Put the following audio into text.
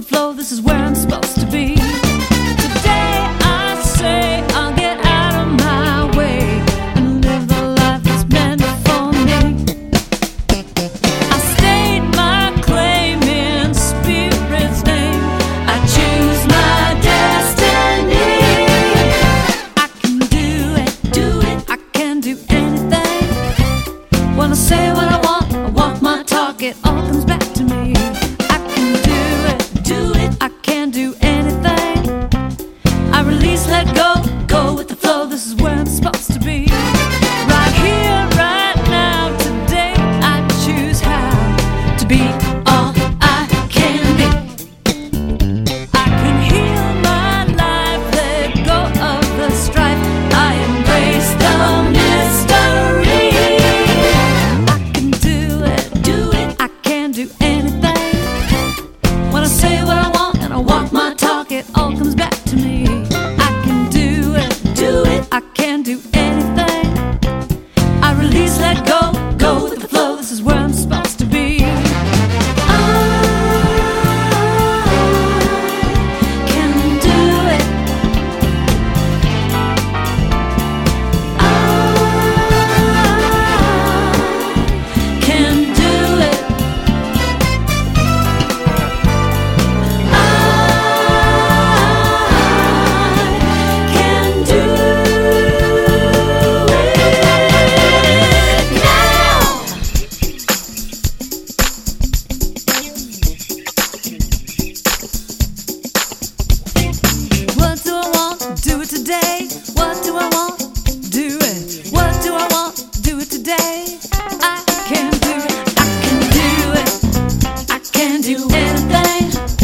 flow, this is where I'm supposed to be. Today I say I'll get out of my way and live the life that's meant for me. I state my claim in Spirit's name. I choose my destiny. I can do it, I can do anything. When I say what I want my talk, it all comes back to me. I can do it, I can do anything. I release, let go with the flow, this is where I'm supposed to be. Right here, right now, today, I choose how to be all I can be. I can heal my life, let go of the strife. I embrace the mystery. I can do it, I can do anything. When I say what I want and I walk my talk, it all comes back to me. I can do it, I can do anything. I release, let go with the flow, this is where I'm supposed to be. I can do it. I can do it. What do I want? Do it today. What do I want? Do it. What do I want? Do it today. I can do it. I can do it. I can do anything.